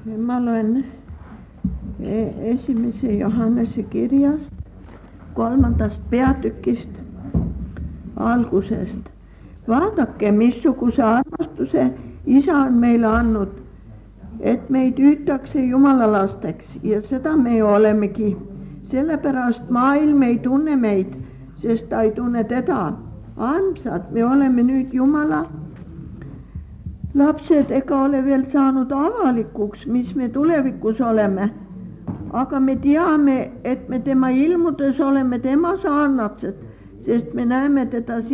Ma loen esimese Johannese kirjast 3. peatükist algusest. Vaadake, missuguse armastuse Isa on meile andnud, et meid hüütakse Jumala lasteks, ja seda me ju olemegi. Sellepärast maailm ei tunne meid, sest ta ei tunne teda. Armsad, me oleme nüüd Jumala lapsed, ega ole veel saanud avalikuks, mis me tulevikus oleme. Aga me teame, et me tema ilmudes oleme tema sarnased, sest me näeme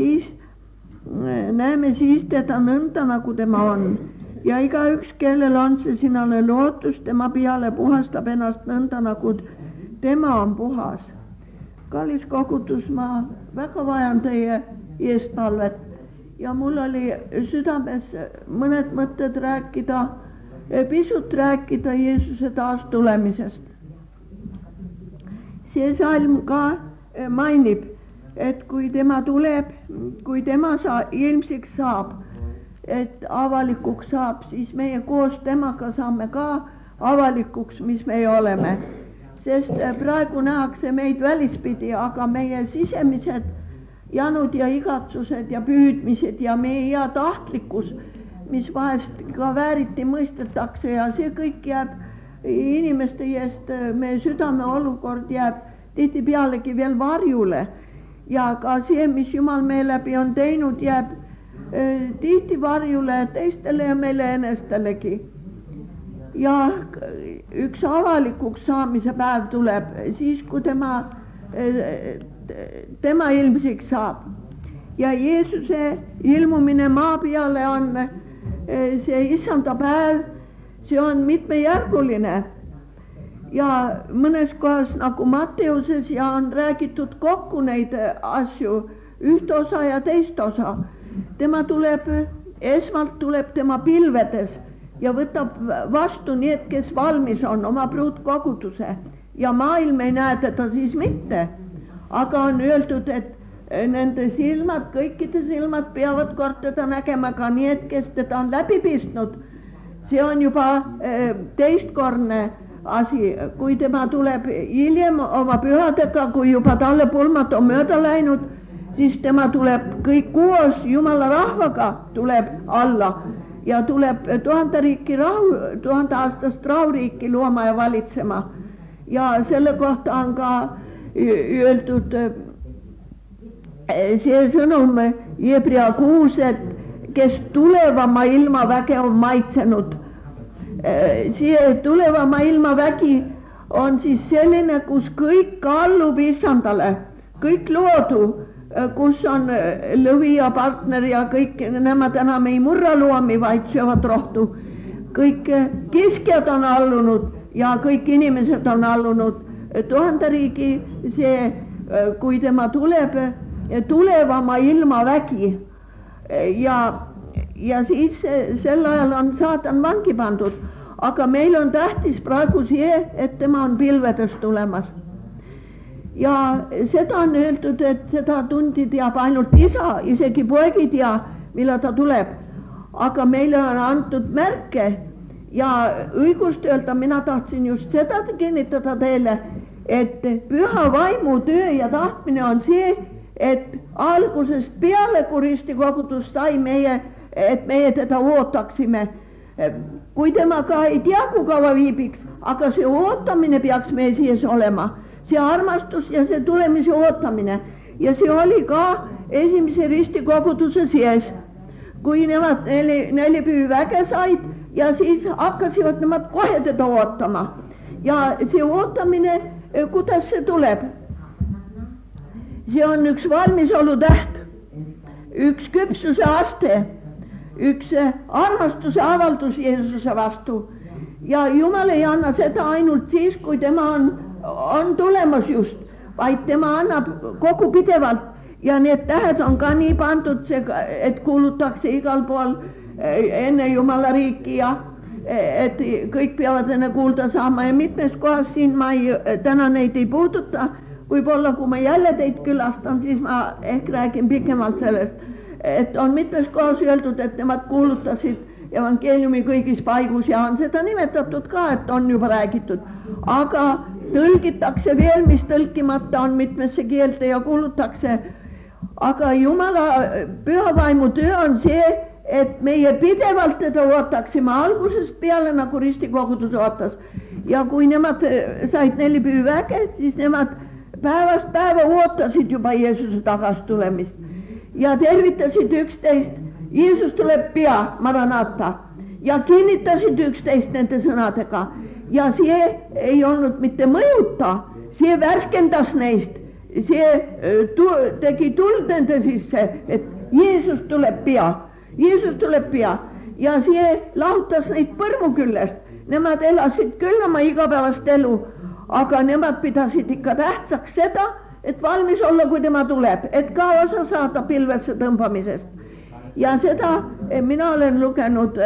siis teda nõnda, nagu tema on. Ja igaüks, kellel on see sinale lootus tema peale, puhastab ennast nõnda, nagu tema on puhas. Kallis kogudus, ma väga vajan teie eestpalvet ja mul oli südames mõned mõtted pisut rääkida Jeesuse taastulemisest. See salm ka mainib, et kui tema tuleb, kui tema ilmsiks saab, et avalikuks saab, siis meie koos temaga saame ka avalikuks, mis meie oleme. Sest praegu nähakse meid välispidi, aga meie sisemised janud ja igatsused ja püüdmised ja meie hea tahtlikkus, mis vahest ka vääriti mõistetakse, ja see kõik jääb inimeste eest, meie südame olukord jääb tihtipealegi veel varjule. Ja ka see, mis Jumal meie läbi on teinud, jääb tihti varjule teistele ja meile enestelegi. Ja üks avalikuks saamise päev tuleb siis, kui tema ilmsiks saab. Ja Jeesuse ilmumine maa peale on see issanda päev, see on mitmejärguline. Ja mõnes kohas nagu Matteuses ja on räägitud kokku neid asju, üht osa ja teist osa. Esmalt tuleb tema pilvedes ja võtab vastu need, kes valmis on, oma pruutkoguduse. Ja maailm ei näe teda siis mitte. Aga on öeldud, et nende silmad, kõikide silmad peavad kord teda nägema, ka need, kes teda on läbi pistnud. See on juba teistkordne asi, kui tema tuleb hiljem oma pühadega, kui juba talle pulmad on mööda läinud, siis tema tuleb kõik koos Jumala rahvaga tuleb alla ja tuleb 1000 aastast rahuriiki looma ja valitsema. Ja selle kohta on ka öeldud see sõnum Hebra 6, et kes tulevama ilmaväge on maitsenud. See tulevama ilmavägi on siis selline, kus kõik allub issandale, kõik loodu, kus on lõvi ja partner ja kõik nemad enam ei murra loomi, vaid söövad rohtu. Kõik kiskjad on allunud ja kõik inimesed on allunud 1000 riigi, see, kui tema tuleb, tulevama ilmavägi. Ja siis sel ajal on saatan vangi pandud, aga meil on tähtis praegu see, et tema on pilvedes tulemas. Ja seda on öeldud, et seda tundi teab ainult isa, isegi poeg ei tea, millal ta tuleb. Aga meile on antud märke ja õigust öelda, mina tahtsin just seda kinnitada teile, et püha vaimu töö ja tahtmine on see, et algusest peale, kui ristikogudus sai et meie teda ootaksime. Kui tema ka ei tea, kui kaua viibiks, aga see ootamine peaks meie sees olema. See armastus ja see tulemise ootamine. Ja see oli ka esimese ristikoguduse sees. Kui nemad 4 püüväge said ja siis hakkasivad nemad kohe teda ootama. Ja see ootamine, kuidas see tuleb? See on üks valmisolu täht, üks küpsuse aste, üks armastuse avaldus Jeesuse vastu. Ja Jumal ei anna seda ainult siis, kui tema on tulemas just, vaid tema annab kogu pidevalt. Ja need tähed on ka nii pandud, et kuulutakse igal pool enne Jumala riiki ja et kõik peavad enne kuulda saama. Ja mitmes kohas siin ma täna neid ei puuduta. Võib-olla kui ma jälle teid külastan, siis ma ehk räägin pikemalt sellest, et on mitmes kohas öeldud, et nemad kuulutasid evangeeliumi kõigis paigus ja on seda nimetatud ka, et on juba räägitud. Aga tõlgitakse veel, mis tõlkimata on mitmesse keelte ja kuulutakse. Aga Jumala pühavaimu töö on see, et meie pidevalt teda ootaksime algusest peale, nagu ristikogudus ootas. Ja kui nemad said 4 püüväge, siis nemad päevast päeva ootasid juba Jeesuse tagasi tulemist. Ja tervitasid üksteist, Jeesus tuleb pea, Maranata. Ja kinnitasid üksteist nende sõnadega. Ja see ei olnud mitte mõjuta, see värskendas neist. See tegi tuld nende sisse, et Jeesus tuleb pea. Jeesus tuleb pea ja see lahutas neid põrmu küljest. Nemad elasid küll oma igapäevast elu, aga nemad pidasid ikka tähtsaks seda, et valmis olla, kui tema tuleb, et ka osa saada pilvesse tõmbamisest. Ja seda mina olen lugenud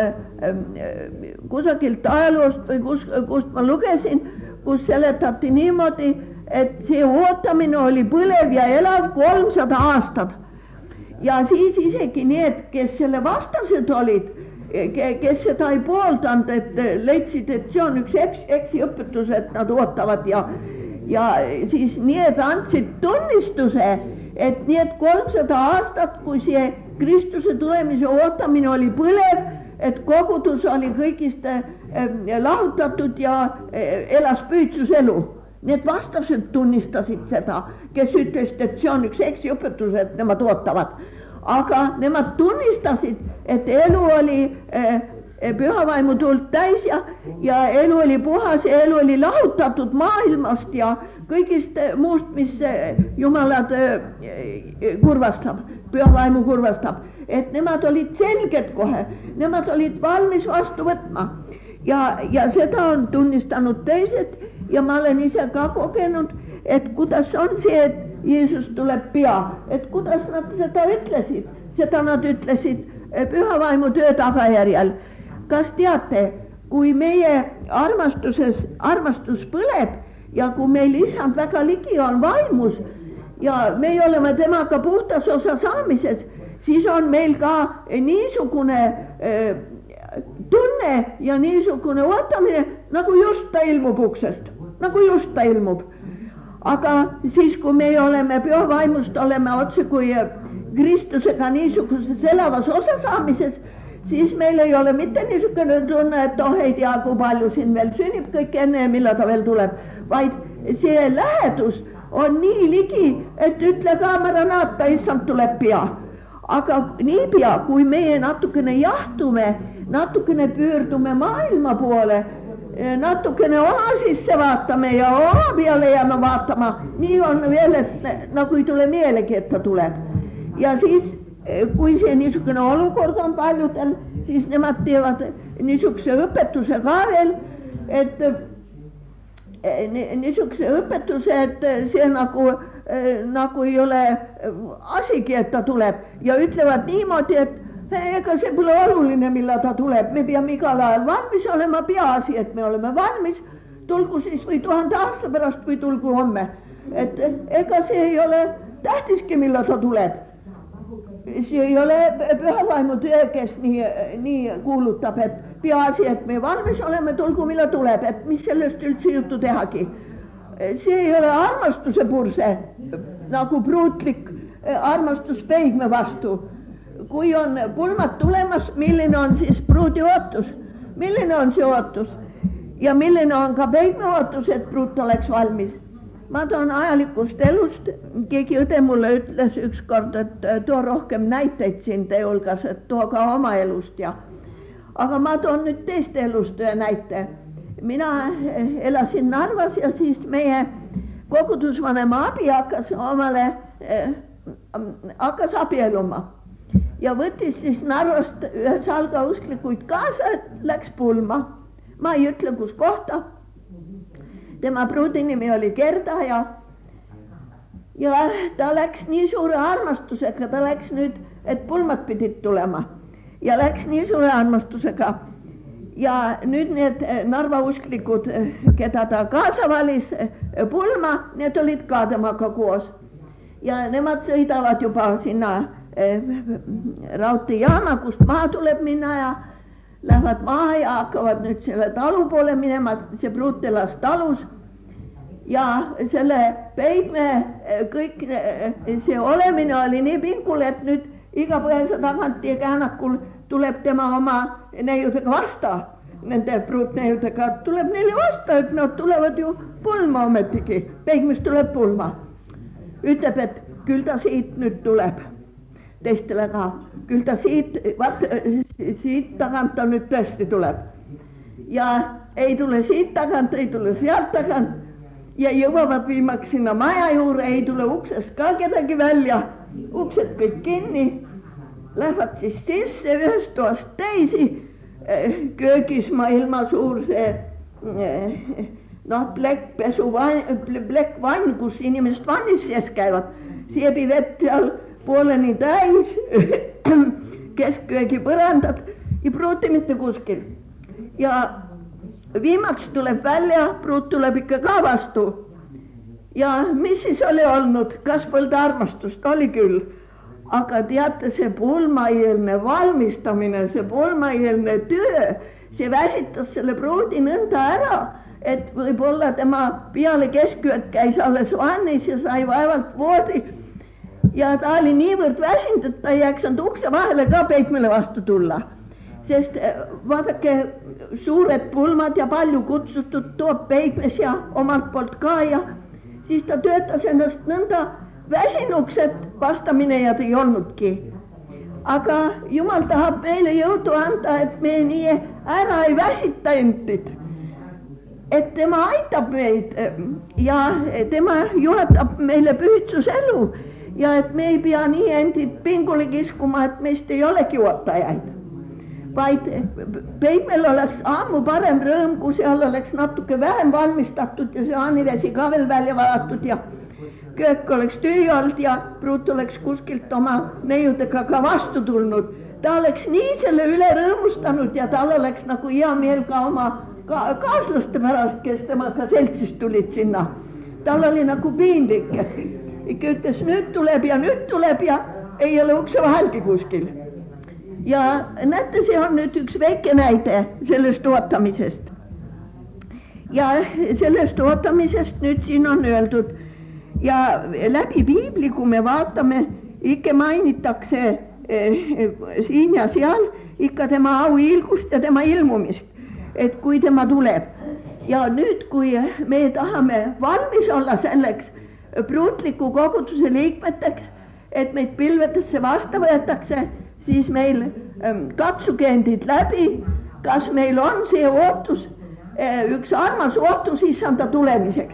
kusagilt ajaloost või kust ma lugesin, kus seletati niimoodi, et see ootamine oli põlev ja elav 300 aastat. Ja siis isegi need, kes selle vastased olid, kes seda ei pooldanud, et leidsid, et see on üks eksiõpetus, et nad ootavad ja siis need andsid tunnistuse, et need 300 aastat, kui see Kristuse tulemise ootamine oli põlev, et kogudus oli kõigist lahutatud ja elas püüdsuselu. Need vastased tunnistasid seda, kes ütlesid, et see on üks eksiõpetus, et nemad ootavad. Aga nemad tunnistasid, et elu oli pühavaimu tuld täis ja elu oli puhas ja elu oli lahutatud maailmast ja kõigist muust, mis Jumalat kurvastab, pühavaimu kurvastab. Et nemad olid selged kohe, nemad olid valmis vastu võtma ja seda on tunnistanud teised. Ja ma olen ise ka kogenud, et kuidas on see, et Jeesus tuleb pea, et kuidas nad seda ütlesid. Seda nad ütlesid pühavaimu töö tagajärjel. Kas teate, kui meie armastus põleb ja kui meil Issand väga ligi on vaimus ja me oleme temaga puhtas osa saamises, siis on meil ka niisugune tunne ja niisugune ootamine, nagu just ta ilmub uksest. Nagu just ta ilmub. Aga siis, kui me oleme pühavaimust, oleme otse kui Kristusega niisuguses elavas osasaamises, siis meil ei ole mitte niisugune tunne, et ei tea, kui palju siin veel sünnib kõik enne ja millal ta veel tuleb, vaid see lähedus on nii ligi, et ütle ka Maranata, Issand tuleb pea. Aga niipea, kui meie natukene jahtume, natukene pöördume maailma poole, natukene oma sisse vaatame ja oma peale jääme vaatama, nii on veel, et nagu ei tule meelegi, et ta tuleb. Ja siis, kui see niisugune olukord on paljudel, siis nemad teevad niisuguse õpetuse ka veel, et niisuguse õpetuse, et see nagu ei ole asigi, et ta tuleb ja ütlevad niimoodi, et ega see pole oluline, millal ta tuleb, me peame igal ajal valmis olema, peaasi, et me oleme valmis, tulgu siis või 1000 aasta pärast või tulgu homme. Et ega see ei ole tähtiski, millal ta tuleb. See ei ole pühavaimu töö, kes nii kuulutab, et peaasi, et me valmis oleme, tulgu millal tuleb, et mis sellest üldse juttu tehagi. See ei ole armastuse purse, nagu pruutlik armastus peigme vastu. Kui on pulmad tulemas, milline on siis pruudi ootus? Milline on see ootus? Ja milline on ka peigme ootus, et pruut oleks valmis? Ma toon ajalikust elust, keegi õde mulle ütles ükskord, et too rohkem näiteid siin teie hulgas, et too ka oma elust ja. Aga ma toon nüüd teiste elust ühe näite. Mina elasin Narvas ja siis meie kogudusvanema abi hakkas abieluma. Ja võttis siis Narvast ühe salga usklikuid kaasa, et läks pulma. Ma ei ütle, kus kohta. Tema pruudi nimi oli Gerda ja ta läks nii suure armastusega, ta läks nüüd, et pulmad pidid tulema. Ja läks nii suure armastusega. Ja nüüd need Narva usklikud, keda ta kaasa valis pulma, need olid ka temaga koos. Ja nemad sõidavad juba sinna raudteejaama, kust maa tuleb minna ja lähevad maha ja hakkavad nüüd selle talu poole minema, see pruut elas talus ja selle peigme kõik see olemine oli nii pingul, et nüüd iga põesa tagant ja käänakul tuleb tema oma neiudega vasta, nende pruutneiudega tuleb neile vasta, et nad tulevad ju pulma ometigi, peigmes tuleb pulma. Ütleb, et küll ta siit nüüd tuleb, teistele ka, küll ta siit, vaat siit tagant ta nüüd tõesti tuleb. Ja ei tule siit tagant, ei tule sealt tagant ja jõuavad viimaks sinna maja juurde, ei tule uksest ka kedagi välja, uksed kõik kinni. Lähevad siis sisse ühest toast teisi, köögis ilma suur see plekkvann, kus inimesed vannis sees käivad, siebi vett seal pooleni täis, keskköögi põrandad ja pruuti mitte kuskil. Ja viimaks tuleb välja, pruut tuleb ikka ka vastu. Ja mis siis oli olnud, kas polnud armastust, oli küll. Aga teate, see pulmaeelne valmistamine, see pulmaeelne töö, see väsitas selle pruudi nõnda ära, et võib-olla tema peale keskööd käis alles vannis ja sai vaevalt voodi. Ja ta oli niivõrd väsinud, et ta ei jaksanud ukse vahele ka peigmele vastu tulla. Sest vaadake, suured pulmad ja palju kutsutud toob peigmes ja omalt poolt ka ja siis ta töötas ennast nõnda väsinuks, et vastaminejad ei olnudki. Aga Jumal tahab meile jõudu anda, et me nii ära ei väsita endid. Et tema aitab meid ja tema juhatab meile pühitsuselu ja et me ei pea nii endid pingule kiskuma, et meist ei olegi juhatajaid. Vaid peigmel oleks ammu parem rõõm, kui seal oleks natuke vähem valmistatud ja see haanivesi ka veel välja valatud ja köök oleks tüü olnud ja pruut oleks kuskilt oma neiudega ka vastu tulnud. Ta oleks nii selle üle rõõmustanud ja tal oleks nagu hea meel ka oma kaaslaste pärast, kes temaga seltsis tulid sinna. Tal oli nagu piinlik. Ikka ütles, nüüd tuleb ja ei ole ukse vahelgi kuskil. Ja näete, see on nüüd üks väike näide sellest ootamisest. Ja sellest ootamisest nüüd siin on öeldud. Ja läbi piibli, kui me vaatame, ikka mainitakse siin ja seal ikka tema auhiilgust ja tema ilmumist, et kui tema tuleb. Ja nüüd, kui me tahame valmis olla selleks pruutliku koguduse liikmeteks, et meid pilvedesse vasta võetakse, siis meil katsuge endid läbi, kas meil on see ootus, üks armas ootus issanda tulemiseks.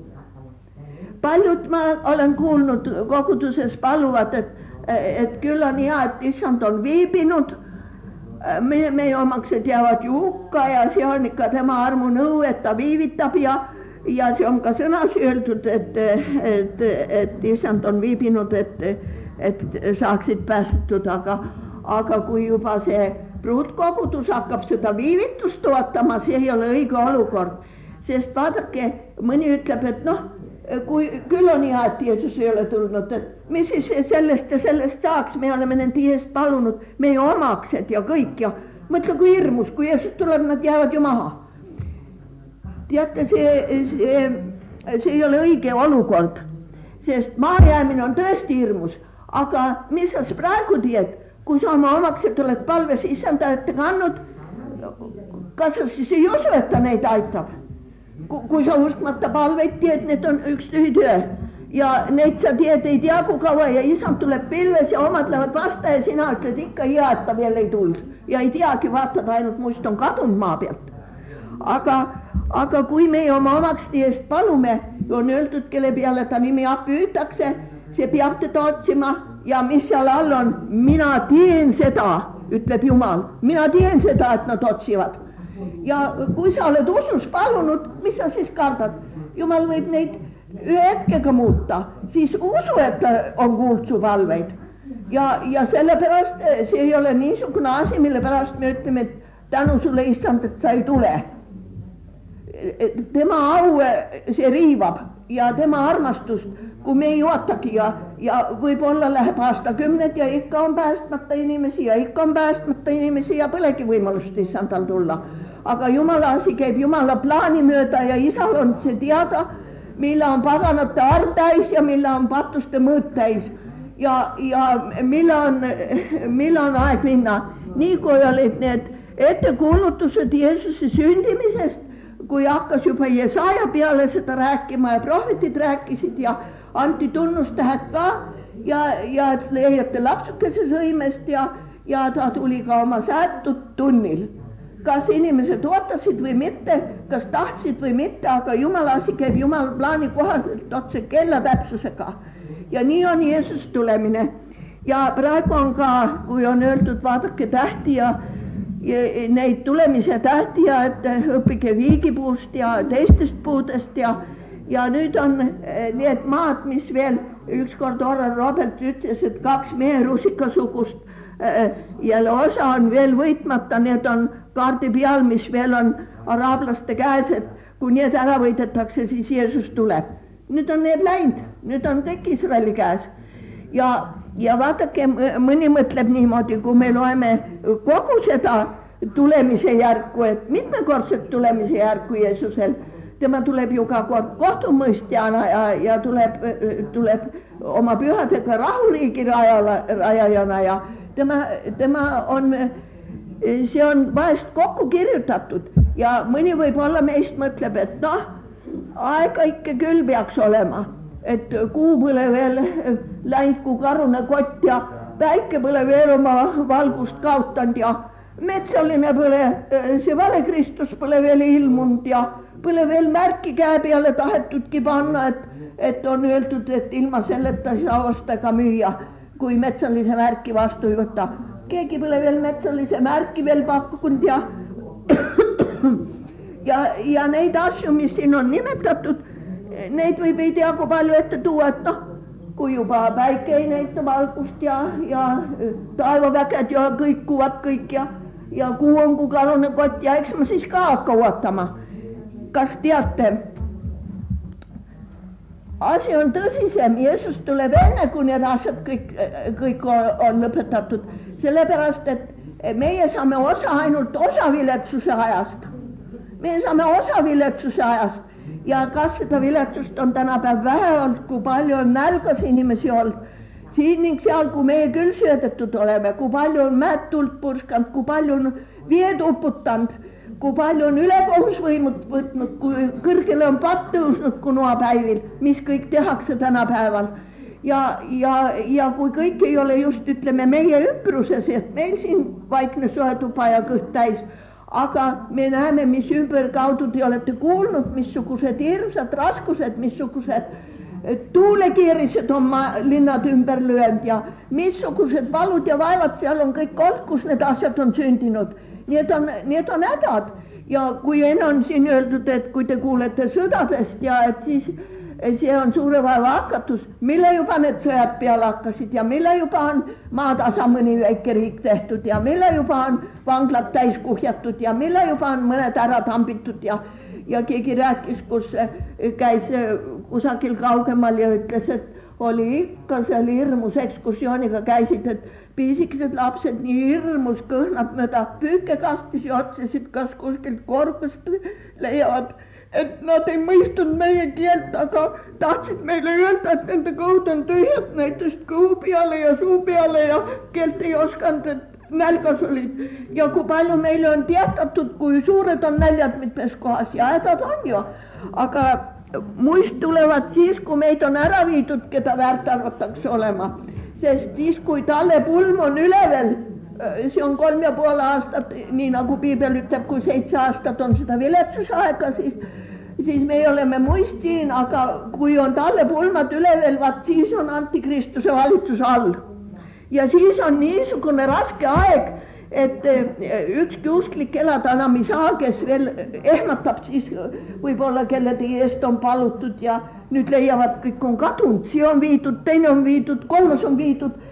Paljud ma olen kuulnud koguduses paluvad, et küll on hea, et issand on viibinud, meie omaksed jäävad ju hukka ja see on ikka tema armu nõu, et ta viivitab ja see on ka sõnas öeldud, et issand on viibinud, et saaksid päästetud, aga kui juba see pruutkogudus hakkab seda viivitust ootama, see ei ole õige olukord, sest vaadake, mõni ütleb, et kui küll on hea, et Jeesus ei ole tulnud, et mis siis sellest ja sellest saaks, me oleme nende eest palunud, meie omaksed ja kõik ja mõtle, kui hirmus, kui Jeesus tuleb, nad jäävad ju maha. Teate, see ei ole õige olukord, sest mahajäämine on tõesti hirmus, aga mis sa praegu teed, kui sa oma omaksed oled palves issanda ette kandnud, kas sa siis ei usu, et ta neid aitab? Kui sa uskmata palveid teed, need on üks tühitöö ja neid sa teed ei tea kui kaua ja isand tuleb pilves ja omad lähevad vasta ja sina ütled ikka hea, et ta veel ei tulnud ja ei teagi, vaatad ainult must on kadunud maa pealt. Aga kui meie oma omaksti eest palume, on öeldud, kelle peale ta nimi appi hüütakse, see peab teda otsima ja mis seal all on, mina teen seda, ütleb Jumal, mina teen seda, et nad otsivad. Ja kui sa oled usus palunud, mis sa siis kardad? Jumal võib neid ühe hetkega muuta, siis usu, et on kuulnud su palveid. Ja sellepärast see ei ole niisugune asi, mille pärast me ütleme, et tänu sulle issand, et sa ei tule. Tema au see riivab ja tema armastust, kui me ei ootagi Ja võib-olla läheb aastakümned ja ikka on päästmata inimesi ja ikka on päästmata inimesi ja polegi võimalust issandal tulla. Aga Jumala asi käib Jumala plaani mööda ja isal on see teada, millal on paganate arv täis ja millal on patuste mõõt täis. Ja millal on aeg minna. Nii kui olid need ettekuulutused Jeesuse sündimisest, kui hakkas juba Jesaja peale seda rääkima ja prohvetid rääkisid ja anti tunnustähed ka ja et leiate lapsukese sõimest ja ta tuli ka oma säätud tunnil. Kas inimesed ootasid või mitte, kas tahtsid või mitte, aga Jumala asi käib Jumala plaani kohaselt otse kella täpsusega. Ja nii on Jeesus tulemine. Ja praegu on ka, kui on öeldud, vaadake tähti ja neid tulemise tähti ja et õppige viigipuust ja teistest puudest ja nüüd on need maad, mis veel ükskord Oral Robert ütles, et 2 mehe rusikasugust jälle osa on veel võitmata, need on kaardi peal, mis veel on araablaste käes, et kui need ära võidetakse, siis Jeesus tuleb. Nüüd on need läinud, nüüd on kõik Iisraeli käes. Ja vaadake, mõni mõtleb niimoodi, kui me loeme kogu seda tulemise järku, et mitmekordset tulemise järku Jeesusel, tema tuleb ju ka kord kohtumõistjana ja tuleb oma pühadega rahuriigi rajajana ja tema on, see on vahest kokku kirjutatud ja mõni võib-olla meist mõtleb, et noh, aega ikka küll peaks olema, et kuu pole veel läinud kui karune kott ja päike pole veel oma valgust kaotanud ja metsaline pole, see valekristus pole veel ilmunud ja pole veel märki käe peale tahetudki panna, et on öeldud, et ilma selleta ei saa osta ega müüa, kui metsalise märki vastu ei võta. Keegi pole veel metsalise märki veel pakkunud ja neid asju, mis siin on nimetatud, neid võib ei tea, kui palju ette tuua, et noh, kui juba päike ei näita valgust ja taevaväged ja kõik kuvad kõik ja kuu on kui karune kott ja eks ma siis ka hakka ootama. Kas teate, asi on tõsisem, Jeesus tuleb enne, kui need asjad kõik on lõpetatud, sellepärast, et meie saame osa ainult osaviletsuse ajast. Me saame osa viletsuse ajast ja kas seda viletsust on tänapäev vähe olnud, kui palju on nälgas inimesi olnud, siin ning seal, kui meie küll söödetud oleme, kui palju on mäed tuld purskanud, kui palju on veed uputanud, kui palju on ülekohusvõimud võtnud, kui kõrgele on patt tõusnud kui noapäivil, mis kõik tehakse tänapäeval. Ja kui kõik ei ole just, ütleme, meie ümbruses, et meil siin vaikne soetuba ja kõht täis, aga me näeme, mis ümberkaudu te olete kuulnud, missugused hirmsad raskused, missugused tuulekiirised on linnad ümber löönud ja missugused valud ja vaevad seal on kõik olnud, kus need asjad on sündinud. Need on hädad ja kui enne on siin öeldud, et kui te kuulete sõdadest ja et siis see on suure vaeva hakatus, mille juba need sõjad peale hakkasid ja mille juba on maatasa mõni väike riik tehtud ja mille juba on vanglad täis kuhjatud ja mille juba on mõned ära tambitud ja keegi rääkis, kus käis kusagil kaugemal ja ütles, et oli ikka seal hirmus ekskursiooniga käisid, et piisikesed lapsed nii hirmus kõhnad mööda püükekastis ja otsisid, kas kuskilt korgust leiavad, et nad ei mõistnud meie keelt, aga tahtsid meile öelda, et nende kõud on tühjad, näiteks kõhu peale ja suu peale ja keelt ei osanud, et nälgas olid. Ja kui palju meile on teatatud, kui suured on näljad mitmes kohas ja hädad on ju, aga muist tulevad siis, kui meid on ära viidud, keda väärt arvatakse olema. Sest siis, kui talle pulm on ülevel, see on 3,5 aastat, nii nagu Piibel ütleb, kui 7 aastat on seda viletsusaega, siis me oleme muist siin, aga kui on talle pulmad ülevel, vaat siis on Antikristuse valitsus all. Ja siis on niisugune raske aeg, et ükski usklik elada enam ei saa, kes veel ehmatab siis võib-olla kelle teie eest on palutud ja nüüd leiavad kõik on kadunud, see on viidud, teine on viidud, kolmas on viidud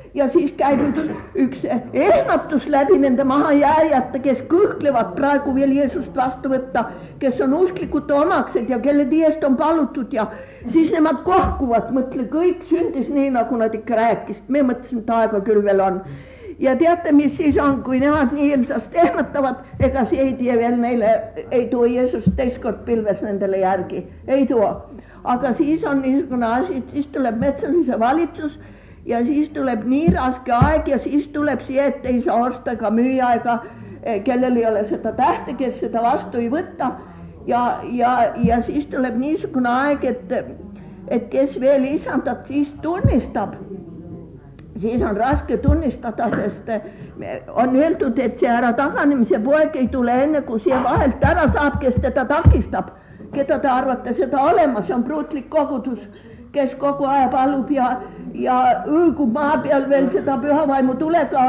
ja siis käib üks ehmatus läbi nende mahajääjate, kes kõhklevad praegu veel Jeesust vastu võtta, kes on usklikud omaksed ja kelle eest on palutud ja siis nemad kohkuvad, mõtle, kõik sündis nii, nagu nad ikka rääkisid, me mõtlesime, et aega küll veel on. Ja teate, mis siis on, kui nemad nii ilmsast ehmatavad, ega see ei tee veel neile, ei too Jeesus teistkord pilves nendele järgi, ei too. Aga siis on niisugune asi, siis tuleb metsalise valitsus ja siis tuleb nii raske aeg ja siis tuleb see, et ei saa osta ega müüa ega kellel ei ole seda tähte, kes seda vastu ei võtta. Ja siis tuleb niisugune aeg, et kes veel isandat siis tunnistab. Siis on raske tunnistada, sest on öeldud, et see ära taganemise poeg ei tule enne, kui see vahelt ära saab, kes teda takistab. Keda te arvate seda olema, see on pruutlik kogudus, kes kogu aja palub ja õõgub maa peal veel seda pühavaimu tulega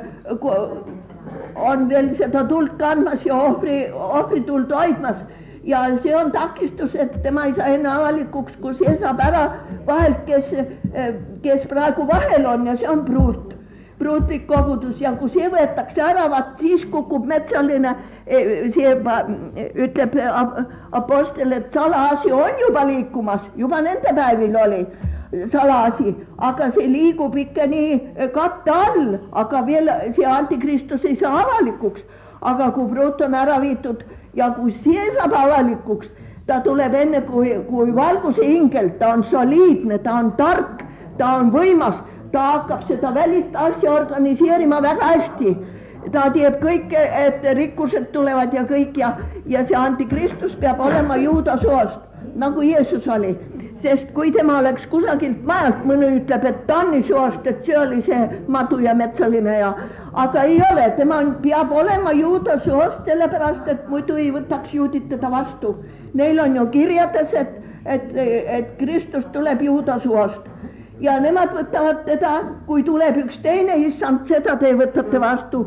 on veel seda tuld kandmas ja ohvrituld hoidmas. Ja see on takistus, et tema ei saa enne avalikuks, kui see saab ära vahelt, kes praegu vahel on ja see on pruutlik kogudus ja kui see võetakse ära, vaat siis kukub metsaline, see ütleb apostel, et salaasi on juba liikumas, juba nende päevil oli salaasi, aga see liigub ikka nii katte all, aga veel see antikristus ei saa avalikuks, aga kui pruut on ära viitud ja kui see saab avalikuks, ta tuleb enne kui valguse ingel, ta on soliidne, ta on tark, ta on võimas, ta hakkab seda välist asja organiseerima väga hästi. Ta teeb kõik, et rikkused tulevad ja kõik ja see antikristus peab olema juuda soost, nagu Jeesus oli. Sest kui tema oleks kusagilt majalt, mõne ütleb, et Tanni soost, et see oli see madu ja metsaline aga ei ole, tema peab olema juuda soost, sellepärast, et muidu ei võtaks juudid teda vastu. Neil on ju kirjades, et Kristus tuleb juuda soost. Ja nemad võtavad teda, kui tuleb üks teine issand, seda te võtate vastu,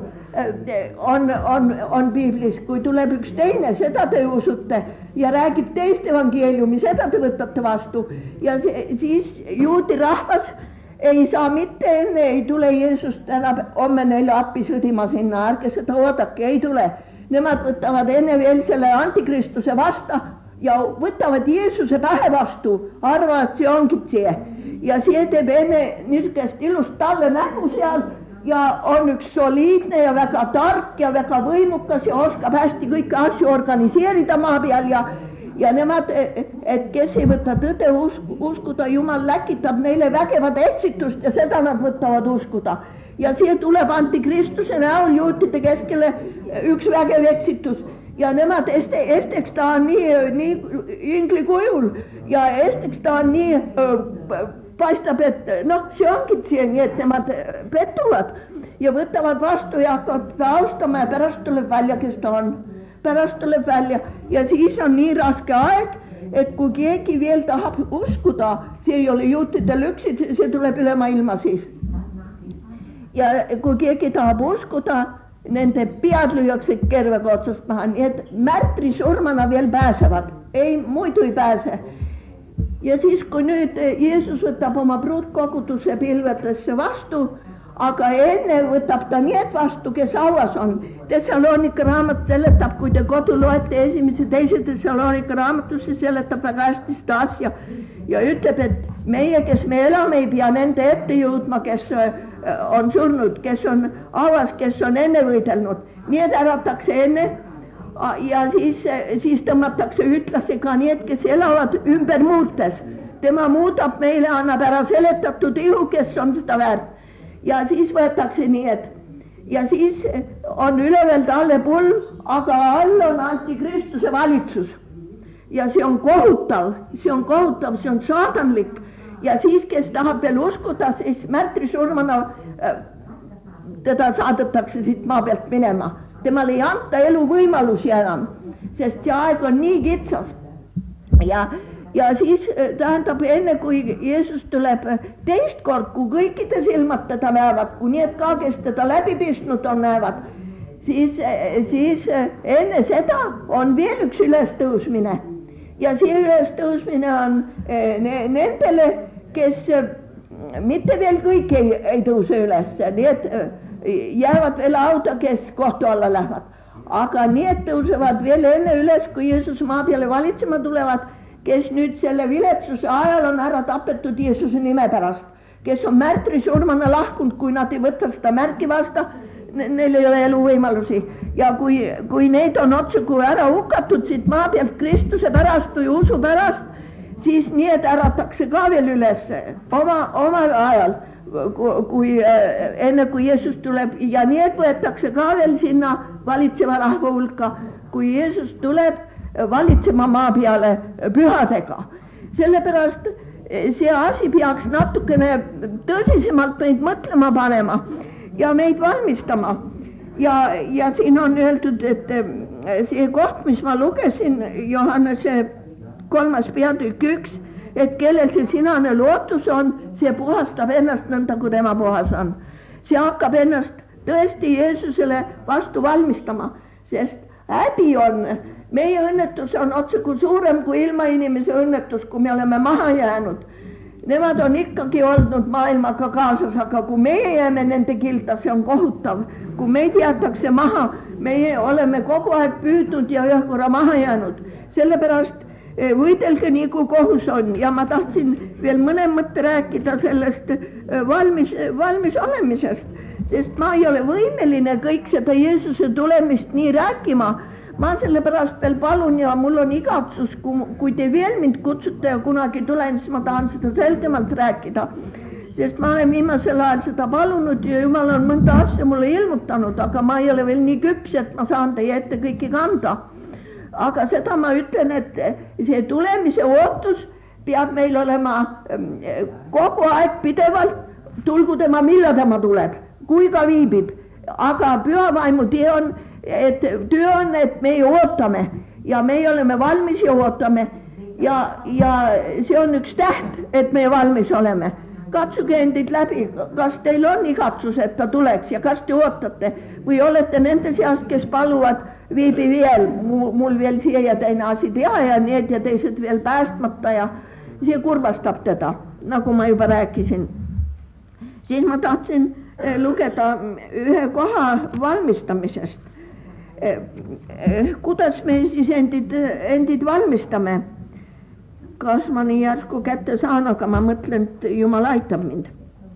on piiblis, kui tuleb üks teine, seda te usute ja räägib teist evangeeliumi, seda te võtate vastu. Ja siis juudi rahvas ei saa mitte enne, ei tule Jeesus täna homme neile appi sõdima sinna, ärge seda oodake, ei tule. Nemad võtavad enne veel selle antikristuse vasta ja võtavad Jeesuse pähe vastu, arvavad, see ongi see. Ja see teeb enne niisugust ilust talle nägu seal ja on üks soliidne ja väga tark ja väga võimukas ja oskab hästi kõiki asju organiseerida maa peal ja nemad, et kes ei võta tõde uskuda, Jumal läkitab neile vägevad eksitust ja seda nad võtavad uskuda. Ja see tuleb antikristuse näol juutide keskele üks vägev eksitus ja nemad esteks ta on nii ingli kujul ja esteks ta on nii paistab, et see ongi see, nii et nemad pettuvad ja võtavad vastu ja hakkavad austama ja pärast tuleb välja, kes ta on. Pärast tuleb välja ja siis on nii raske aeg, et kui keegi veel tahab uskuda, see ei ole juutidel üksi, see tuleb üle maailma siis. Ja kui keegi tahab uskuda, nende pead lüüakse kervega otsast maha, nii et märtri surmana veel pääsevad, ei, muidu ei pääse. Ja siis, kui nüüd Jeesus võtab oma pruutkoguduse pilvedesse vastu, aga enne võtab ta need vastu, kes hauas on. Thessalonika raamat seletab, kui te kodu loete esimese, teise Thessalonika raamatusse, seletab väga hästi seda asja ja ütleb, et meie, kes me elame, ei pea nende ette jõudma, kes on surnud, kes on hauas, kes on enne võidelnud. Need äratakse enne ja siis tõmmatakse ütlase ka need, kes elavad ümber muutes. Tema muudab meile, annab ära seletatud ihu, kes on seda väärt. Ja siis võetakse nii, et ja siis on ülevel talle pull, aga all on antikristuse valitsus. Ja see on kohutav, see on saadanlik. Ja siis, kes tahab veel uskuda, siis märtrisurmana teda saadetakse siit maa pealt minema. Temal ei anta eluvõimalusi enam, sest see aeg on nii kitsas. Ja siis tähendab enne, kui Jeesus tuleb teist kord, kui kõikide silmad teda näevad, kui need ka, kes teda läbi pistnud on, näevad, siis enne seda on veel üks ülestõusmine. Ja see ülestõusmine on nendele, kes mitte veel kõik ei tõuse üles, need jäävad veel auto, kes kohtu alla lähevad. Aga need tõusevad veel enne üles, kui Jeesus maa peale valitsema tulevad, kes nüüd selle viletsuse ajal on ära tapetud Jeesuse nime pärast, kes on märtrisurmana lahkunud, kui nad ei võta seda märki vasta, neil ei ole eluvõimalusi. Ja kui neid on otsugu ära hukatud siit maa pealt Kristuse pärast või usu pärast, siis need äratakse ka veel üles omal ajal, enne kui Jeesus tuleb, ja need võetakse ka veel sinna valitseva rahva hulka, kui Jeesus tuleb valitsema maa peale pühadega. Sellepärast see asi peaks natukene tõsisemalt meid mõtlema panema ja meid valmistama. Ja siin on öeldud, et see koht, mis ma lugesin, Johannese 3. peatükk 1, et kellel see sinane lootus on, see puhastab ennast nõnda, kui tema puhas on. See hakkab ennast tõesti Jeesusele vastu valmistama, sest häbi on, meie õnnetus on otseku suurem kui ilma inimese õnnetus, kui me oleme maha jäänud. Nemad on ikkagi olnud maailmaga kaasas, aga kui meie jääme nende kilda, see on kohutav. Kui meid jäetakse maha, meie oleme kogu aeg püüdnud ja ühe korra maha jäänud. Sellepärast võidelge nii kui kohus on, ja ma tahtsin veel mõne mõtte rääkida sellest valmis olemisest, sest ma ei ole võimeline kõik seda Jeesuse tulemist nii rääkima. Ma sellepärast veel palun ja mul on igatsus, kui te veel mind kutsute ja kunagi tulen, siis ma tahan seda selgemalt rääkida. Sest ma olen viimasel ajal seda palunud ja Jumal on mõnda asja mulle ilmutanud, aga ma ei ole veel nii küps, et ma saan teie ette kõiki kanda. Aga seda ma ütlen, et see tulemise ootus peab meil olema kogu aeg pidevalt, tulgu tema, millal tema tuleb, kui ka viibib. Aga pühavaimu töö on, et me ootame ja me oleme valmis ja ootame ja see on üks täht, et me valmis oleme. Katsuge endid läbi, kas teil on igatsus, et ta tuleks ja kas te ootate või olete nende seast, kes paluvad viibi veel, mul veel siia ja teine asi teha ja need ja teised veel päästmata ja see kurvastab teda, nagu ma juba rääkisin. Siis ma tahtsin lugeda ühe koha valmistamisest. Kuidas me siis endid valmistame? Kas ma nii järsku kätte saan, aga ma mõtlen, et Jumal aitab mind.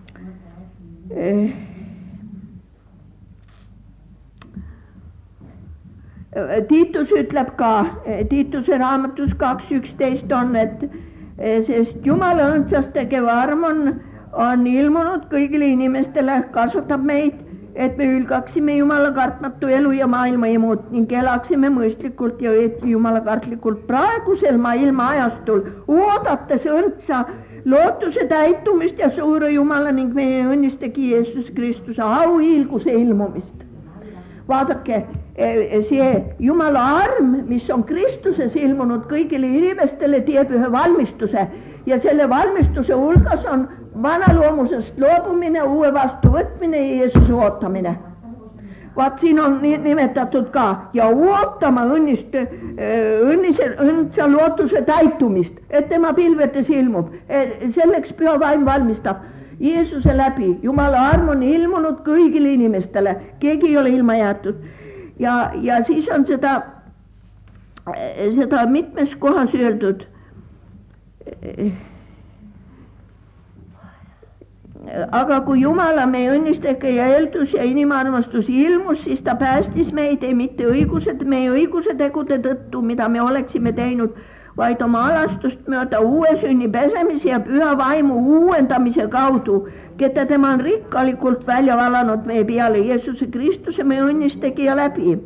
Tiitus ütleb ka, Tiituse raamatus 2.11 on, et sest Jumala õndsast tegev arm on ilmunud kõigile inimestele, kasvatab meid, et me ülgaksime Jumala kartmatu elu ja maailma imud ning elaksime mõistlikult ja Jumala kartlikult praegusel maailma ajastul, oodates õndsa lootuse täitumist ja suure Jumala ning meie õnnistegi Jeesus Kristuse auhiilguse ilmumist. Vaadake, see Jumala arm, mis on Kristuses ilmunud kõigile inimestele, teeb ühe valmistuse ja selle valmistuse hulgas on vanaloomusest loobumine, uue vastuvõtmine ja Jeesuse ootamine. Vaat siin on nimetatud ka ja ootama õndsa lootuse täitumist, et tema pilvedes ilmub. Selleks püha vaim valmistab Jeesuse läbi. Jumala arm on ilmunud kõigile inimestele, keegi ei ole ilma jäetud. Ja siis on seda mitmes kohas öeldud. Aga kui Jumala meie õnnistega ja eeldus ja inimarmastus ilmus, siis ta päästis meid ei mitte meie õiguse tegude tõttu, mida me oleksime teinud, vaid oma alastust mööda uue sünni pesemise ja püha vaimu uuendamise kaudu, keda tema on rikkalikult välja valanud meie peale Jeesuse Kristuse meie õnnistegija läbi.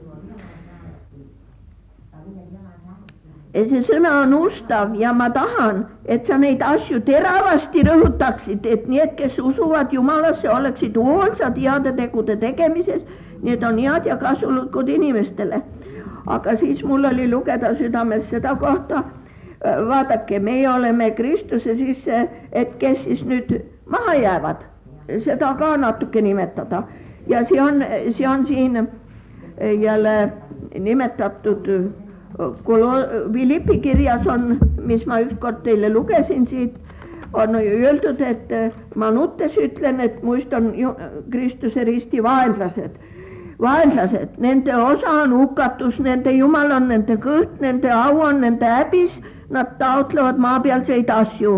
See sõna on ustav ja ma tahan, et sa neid asju teravasti rõhutaksid, et need, kes usuvad Jumalasse, oleksid hoolsad heade tegude tegemises, need on head ja kasulikud inimestele. Aga siis mul oli lugeda südames seda kohta, vaadake, meie oleme Kristuse sisse, et kes siis nüüd maha jäävad, seda ka natuke nimetada. Ja see on siin jälle nimetatud Philippi kirjas on, mis ma ükskord teile lugesin siit, on öeldud, et ma nuttes ütlen, et muist on Kristuse risti vaenlased, nende osa on hukatus, nende jumal on nende kõht, nende au on nende häbis, nad taotlevad maapealseid asju.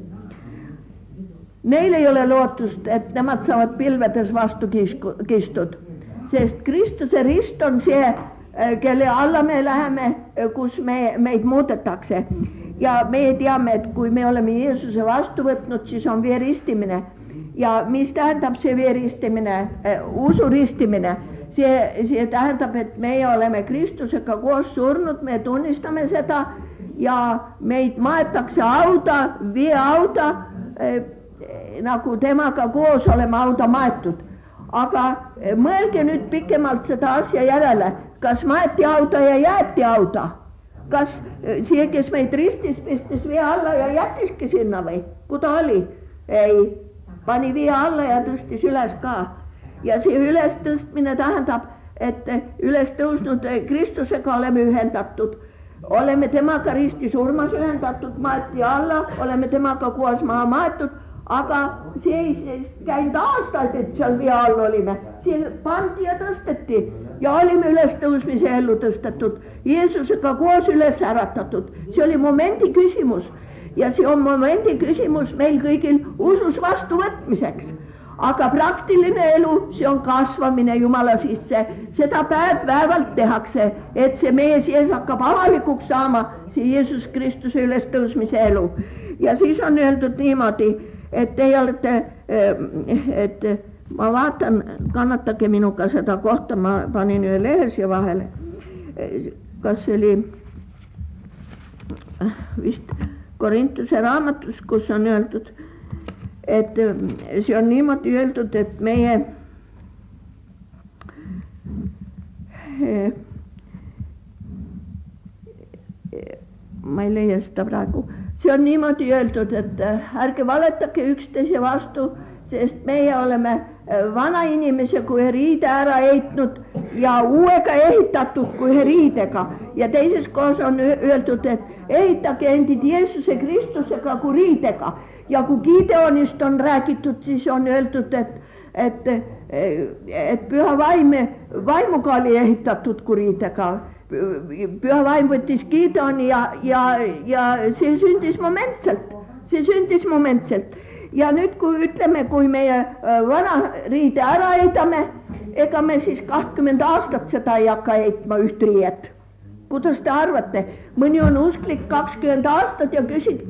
Neil ei ole lootust, et nemad saavad pilvedes vastu kistud, sest Kristuse rist on see, kelle alla me läheme, kus meid muudetakse. Ja me teame, et kui me oleme Jeesuse vastu võtnud, siis on veeristimine. Ja mis tähendab see veeristimine? Usuristimine. See tähendab, et meie oleme Kristusega koos surnud, me tunnistame seda ja meid maetakse hauda, veehauda, nagu temaga koos oleme hauda maetud. Aga mõelge nüüd pikemalt seda asja järele, kas maeti hauda ja jäeti hauda? Kas see, kes meid ristis, pistis vee alla ja jätiski sinna või? Kui ta oli? Ei, pani vee alla ja tõstis üles ka. Ja see üles tõstmine tähendab, et üles tõusnud Kristusega oleme ühendatud. Oleme temaga risti surmas ühendatud, maeti alla, oleme temaga koos maha maetud, aga see ei käinud aastaid, et seal vee all olime. See pandi ja tõsteti ja olime üles tõusmise ellu tõstetud. Jeesusega koos üles äratatud. See oli momendi küsimus ja see on momendi küsimus meil kõigil usus vastuvõtmiseks. Aga praktiline elu, see on kasvamine Jumala sisse. Seda päevalt tehakse, et see meie sees hakkab avalikuks saama, see Jeesus Kristuse üles tõusmise elu. Ja siis on öeldud niimoodi, et teie olete, et ma vaatan, kannatage minuga seda kohta, ma panin ühe lehe siia vahele. Kas see oli vist Korintuse raamatus, kus on öeldud, et see on niimoodi öeldud, et meie ma ei leia seda praegu. See on niimoodi öeldud, et ärge valetage üksteise vastu, sest meie oleme vana inimese kui riide ära heitnud ja uuega ehitatud kui riidega. Ja teises kohas on öeldud, et ehitage endid Jeesuse Kristusega kui riidega. Ja kui Gideonist on räägitud, siis on öeldud, et püha vaimuga oli ehitatud kui riidega. Püha vaim võttis Gideoni ja see sündis momentselt. Ja nüüd kui ütleme, kui meie vana riide ära heidame, ega me siis 20 aastat seda ei hakka heitma üht riiet. Kuidas te arvate? Mõni on usklik 20 aastat ja küsid,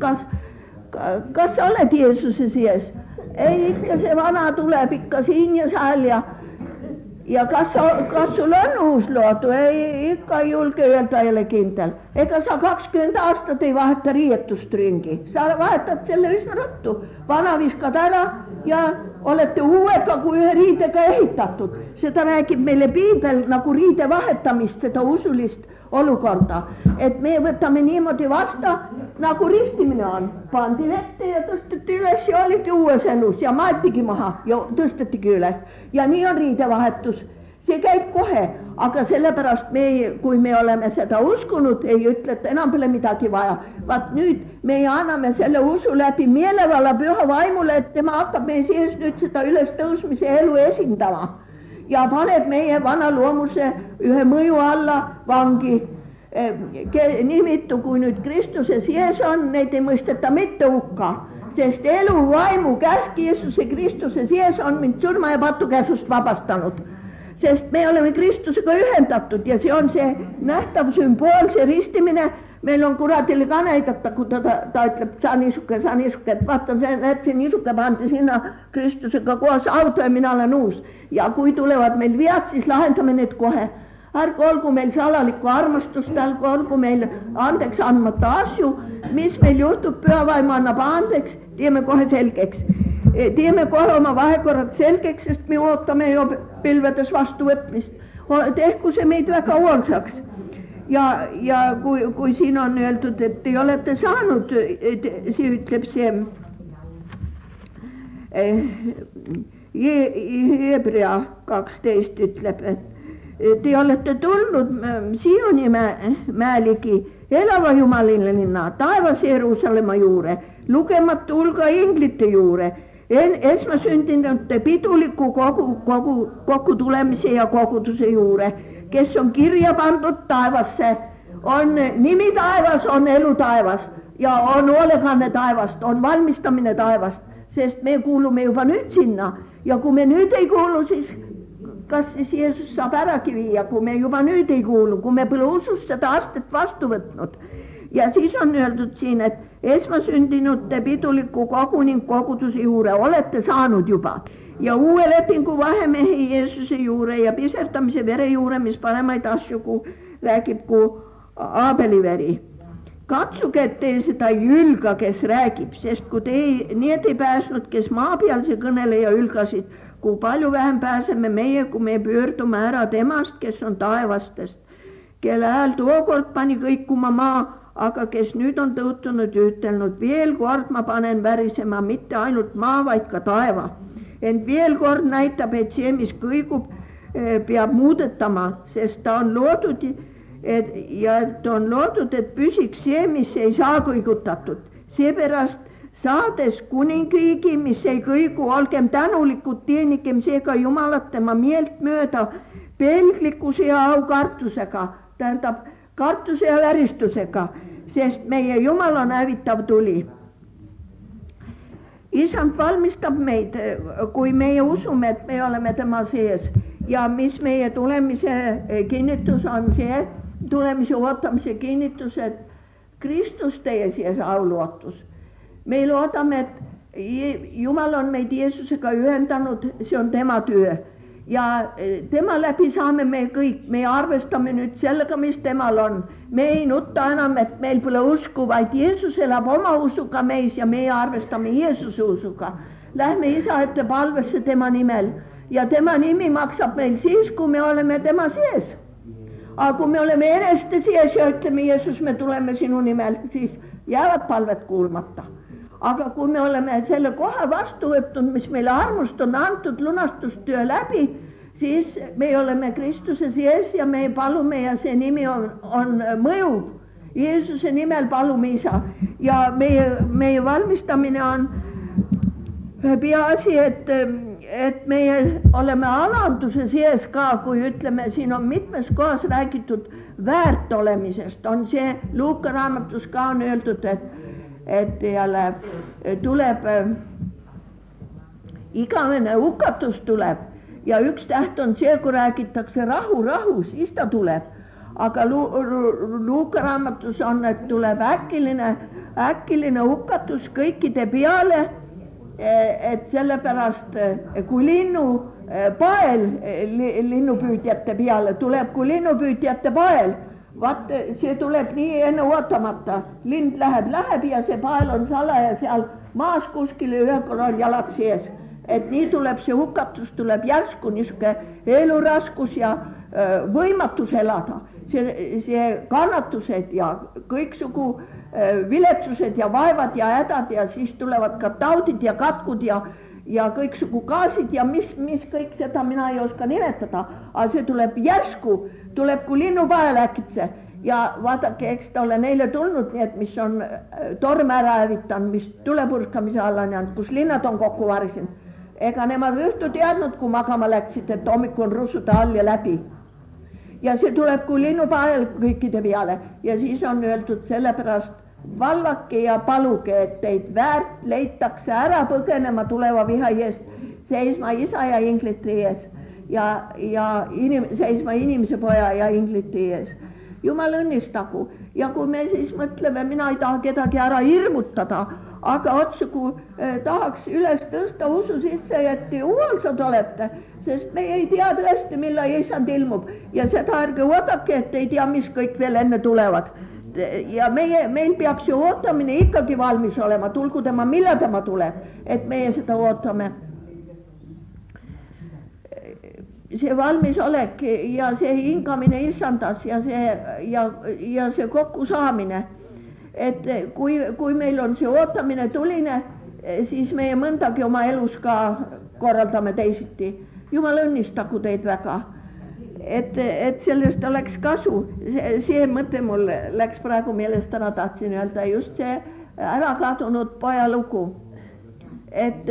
kas sa oled Jeesuse sees? Ei, ikka see vana tuleb ikka siin ja seal ja kas sul on uus loodu? Ei, ikka ei julge öelda, ei ole kindel. Ega sa 20 aastat ei vaheta riietust ringi. Sa vahetad selle üsna ruttu. Vana viskad ära ja olete uuega kui ühe riidega ehitatud. Seda räägib meile Piibel nagu riide vahetamist, seda usulist olukorda. Et me võtame niimoodi vasta, nagu ristimine on. Pandi vette ja tõsteti üles ja oligi uues elus ja maetigi maha ja tõstetigi üles. Ja nii on riidevahetus. See käib kohe, aga sellepärast kui me oleme seda uskunud, ei ütle, et enam pole midagi vaja. Vaat nüüd meie anname selle usu läbi meelevalla püha vaimule, et tema hakkab meie sees nüüd seda üles tõusmise elu esindama. Ja paneb meie vana loomuse ühe mõju alla vangi. Nii mitu, kui nüüd Kristuse sees on, neid ei mõisteta mitte hukka, sest elu vaimu käsk Jeesuse Kristuse sees on mind surma ja patukäsust vabastanud. Sest me oleme Kristusega ühendatud ja see on see nähtav sümbool, see ristimine. Meil on kuradile ka näidata, kui ta ütleb, sa niisuke, et vaata, see niisuke pandi sinna Kristusega koos auto ja mina olen uus. Ja kui tulevad meil vead, siis lahendame need kohe. Ärge olgu meil salalikku armastust, ärge olgu meil andeks andmata asju, mis meil juhtub, pühavaim annab andeks, teeme kohe selgeks. Teeme kohe oma vahekorrad selgeks, sest me ootame ju pilvedes vastuvõtmist. Tehku see meid väga hoolsaks. Ja kui siin on öeldud, et te olete saanud, see ütleb see Hebrea 12 ütleb, et te olete tulnud Sioni mäeligi elävä Jumalin linna, taivas Jeruusalemma juure, lukemattu hulga inglite juure, esmasyntynytte pitulikku koku tulemisen ja kokutuksen juure, kes on kirja pandud taivasse, on nimi taivas, on elu taivas ja on hoolekanne taivast, on valmistamine taivast, sest me kuulume juba nüüd sinna ja kui me nüüd ei kuulu, siis kas siis Jeesus saab äragi viia, kui me juba nüüd ei kuulu, kui me pole usust seda astet vastu võtnud. Ja siis on öeldud siin, et esmasündinute piduliku kogu ning koguduse juure olete saanud juba. Ja uue lepingu vahemehi Jeesuse juure ja piserdamise vere juure, mis paremaid asju räägib kui Aabeli veri. Katsuge, et te seda ei ülga, kes räägib, sest kui te need ei pääsnud, kes maa peal see kõneleja ülgasid, kui palju vähem pääseme meie, kui me pöördume ära temast, kes on taevastest, kelle hääl tookord pani kõikuma maa, aga kes nüüd on tõutunud ja ütelnud, veel kord ma panen värisema mitte ainult maa, vaid ka taeva. Ent veel kord näitab, et see, mis kõigub, peab muudetama, sest ta on loodud et püsiks see, mis ei saa kõigutatud. Seepärast saades kuningriigi, mis ei kõigu, olgem tänulikud, teenigem seega Jumalat tema meelt mööda pelglikkuse ja aukartusega, tähendab kartuse ja väristusega, sest meie Jumal on hävitav tuli. Isand valmistab meid, kui meie usume, et me oleme tema sees ja mis meie tulemise kinnitus on see, tulemise ootamise kinnitus, et Kristus teie sees aulootus. Me loodame, et Jumal on meid Jeesusega ühendanud, see on tema töö. Ja tema läbi saame me kõik, me arvestame nüüd sellega, mis temal on. Me ei nutta enam, et meil pole usku, vaid Jeesus elab oma usuga meis ja meie arvestame Jeesuse usuga. Lähme isa ette palvesse tema nimel ja tema nimi maksab meil siis, kui me oleme tema sees. Aga kui me oleme eneste sees ja ütleme, Jeesus, me tuleme sinu nimel, siis jäävad palvet kuulmata. Aga kui me oleme selle kohe vastu võtnud, mis meile armust on antud lunastustöö läbi, siis me oleme Kristuse sees ja me palume ja see nimi on mõjub. Jeesuse nimel palume isa ja meie valmistamine on peaasi, et meie oleme alanduse sees ka, kui ütleme, siin on mitmes kohas räägitud väärt olemisest, on see Luuka raamatus ka on öeldud, et jälle tuleb igavene hukatus tuleb ja üks täht on see, kui räägitakse rahu, siis ta tuleb. Aga Luuka raamatus on, et tuleb äkiline hukatus kõikide peale, et sellepärast kui linnupael linnupüüdjate peale tuleb, kui linnupüüdjate pael, vaat see tuleb nii enne ootamata, lind läheb ja see pael on salaja seal maas kuskile ühe korra on jalad sees, et nii tuleb see hukatus, tuleb järsku niisugune eluraskus ja võimatus elada, see kannatused ja kõiksugu viletsused ja vaevad ja hädad ja siis tulevad ka taudid ja katkud ja kõiksugu gaasid ja mis kõik seda mina ei oska nimetada, aga see tuleb järsku, tuleb kui linnupael äkitse ja vaadake, eks ta ole neile tulnud, nii et mis on torm ära hävitanud, mis tulepurskamise alla on jäänud, kus linnad on kokku varisenud. Ega nemad õhtu teadnud, kui magama läksid, et hommik on russuda all ja läbi. Ja see tuleb kui linnupael kõikide peale ja siis on öeldud sellepärast valvake ja paluge, et teid väärt leitakse ära põgenema tuleva viha eest, seisma isa ja inglite ees ja seisma inimese poja ja inglite ees. Jumal õnnistagu ja kui me siis mõtleme, mina ei taha kedagi ära hirmutada, aga otse kui tahaks üles tõsta usu sisse, et uvalsad olete, sest me ei tea tõesti, millal isand ilmub ja seda ärge oodake, et ei tea, mis kõik veel enne tulevad. Ja meil peab see ootamine ikkagi valmis olema, tulgu tema, millal tema tuleb, et meie seda ootame. See valmis olek ja see hingamine isandas ja see kokku saamine, et kui meil on see ootamine tuline, siis meie mõndagi oma elus ka korraldame teisiti. Jumal õnnistagu teid väga. et sellest oleks kasu. See mõte mul läks praegu meelest, täna tahtsin öelda just see ära kadunud poja lugu. Et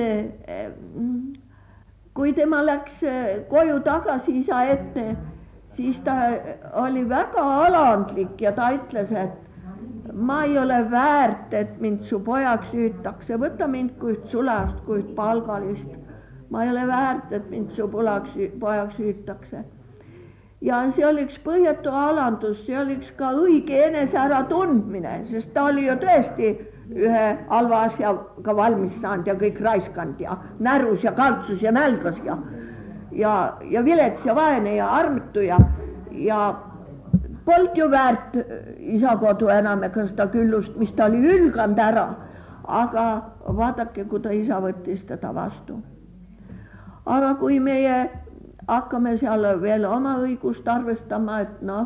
kui tema läks koju tagasi isa ette, siis ta oli väga alandlik ja ta ütles, et ma ei ole väärt, et mind su pojaks hüütakse, võta mind kui sulast, kui palgalist. Ma ei ole väärt, et mind su pojaks hüütakse. Ja see oli üks põhjatu alandus, see oli üks ka õige enese ära tundmine, sest ta oli ju tõesti ühe halva asjaga valmis saanud ja kõik raiskanud ja närus ja kaltsus ja nälgas ja vilets ja vaene ja armutu ja polnud ju väärt isa kodu enam ega seda küllust, mis ta oli ülganud ära, aga vaadake, kui ta isa võttis teda vastu. Aga kui meie hakkame seal veel oma õigust arvestama, et noh,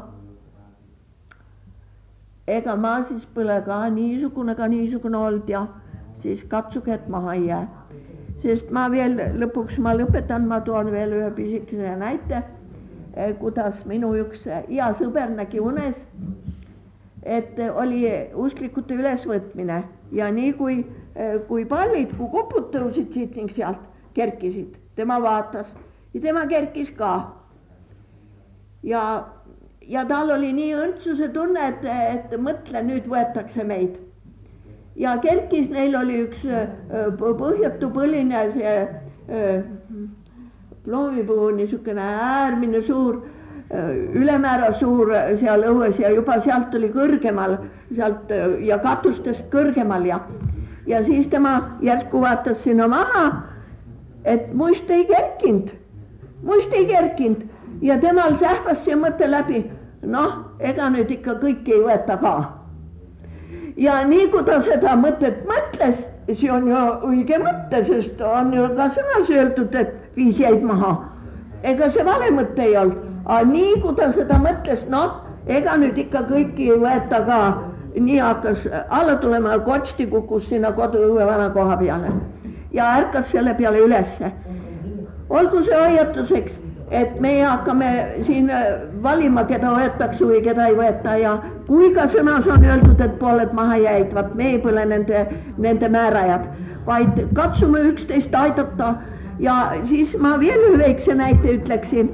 ega ma siis pole ka niisugune olnud ja siis katsuge, et maha ei jää. Sest ma veel lõpuks ma lõpetan, ma toon veel ühe pisikese näite, kuidas minu üks hea sõber nägi unes, et oli usklikute ülesvõtmine ja nii kui pallid, kui kopud tõusid siit ning sealt kerkisid, tema vaatas ja tema kerkis ka. Ja tal oli nii õndsuse tunne, et mõtle, nüüd võetakse meid. Ja kerkis, neil oli üks põhjatu põline see ploomipuu, niisugune äärmine suur, ülemäära suur seal õues ja juba sealt oli kõrgemal sealt ja katustest kõrgemal ja siis tema järsku vaatas sinna maha, et muist ei kerkinud ja temal sähvas see mõte läbi, noh, ega nüüd ikka kõiki ei võeta ka. Ja nii kui ta seda mõtet mõtles, see on ju õige mõte, sest on ju ka sõnas öeldud, et 5 jäid maha. Ega see vale mõte ei olnud, aga nii kui ta seda mõtles, noh, ega nüüd ikka kõiki ei võeta ka, nii hakkas alla tulema ja kotsti kukkus sinna koduõue vana koha peale ja ärkas selle peale ülesse. Olgu see hoiatuseks, et meie hakkame siin valima, keda võetakse või keda ei võeta ja kui ka sõnas on öeldud, et pooled maha jäid, vaat me ei pole nende määrajad, vaid katsume üksteist aidata ja siis ma veel ühe väikse näite ütleksin.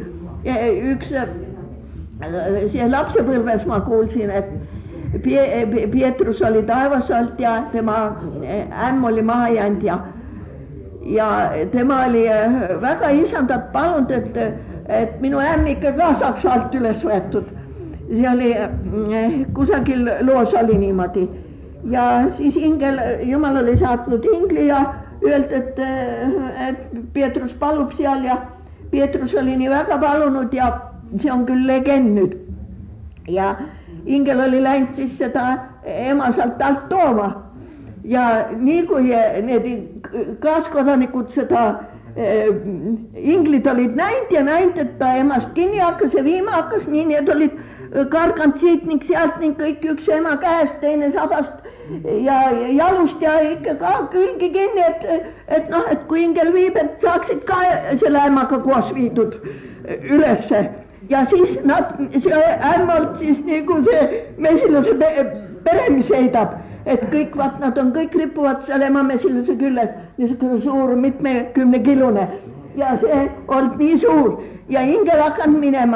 See lapsepõlves ma kuulsin, et Pietrus oli taevas olnud ja tema ämm oli maha jäänud ja tema oli väga isandat palunud, et minu ämm ikka ka saaks alt üles võetud. See oli kusagil loos oli niimoodi. Ja siis ingel, Jumal oli saatnud ingli ja öeldi, et Pietrus palub seal ja Pietrus oli nii väga palunud ja see on küll legend nüüd. Ja ingel oli läinud siis seda ema sealt alt tooma. Ja nii kui need kaaskodanikud seda inglit olid näinud, et ta emast kinni hakkas ja viima hakkas, nii need olid karganud siit ning sealt ning kõik üks ema käest, teine sabast ja jalust ja ikka ka külgi kinni, et noh, et kui ingel viib, et saaksid ka selle ämmaga koos viidud ülesse. Ja siis see ämm olnud siis nagu see mesilase pere, mis heidab. Et kõik, vaat nad on kõik ripuvad seal ema mesilase külles, niisugune suur 10 kilune ja see olnud nii suur ja ingel hakanud minema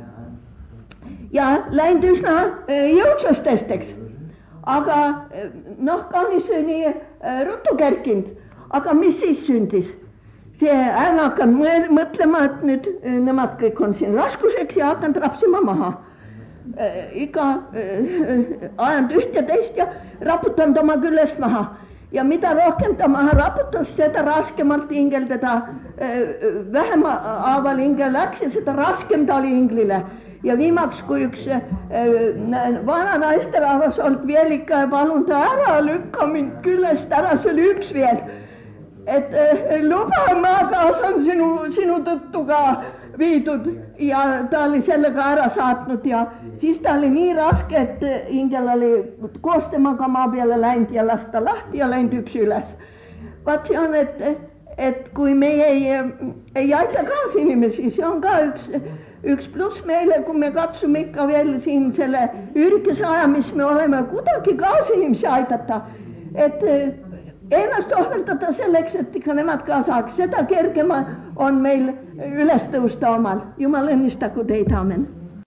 ja läinud üsna jõudsastesteks, aga noh, kaunis nii ruttu kerkinud, aga mis siis sündis? See ämm hakanud mõtlema, et nüüd nemad kõik on siin raskuseks ja hakanud rapsima maha. Ikka ajanud üht ja teist ja raputanud oma küljest maha ja mida rohkem ta maha raputas, seda raskemalt ingel teda, vähem haaval ingel läks ja seda raskem ta oli inglile ja viimaks, kui üks vana naisterahvas olnud veel ikka palunud ära lükka mind küljest ära, see oli üks veel, et luba, ma kaasan sinu tõttu ka viidud ja ta oli sellega ära saatnud ja siis ta oli nii raske, et ingel oli koos temaga maa peale läinud ja lasta lahti ja läinud üks üles. Vaat see on, et kui meie ei aita kaasa inimesi, see on ka üks üks pluss meile, kui me katsume ikka veel siin selle üürikese aja, mis me oleme kuidagi kaasinimesi aidata, et ennast ohverdada selleks, et ikka nemad ka saaks, seda kergema on meil üles tõusta omal. Jumal õnnistagu teid, aamen.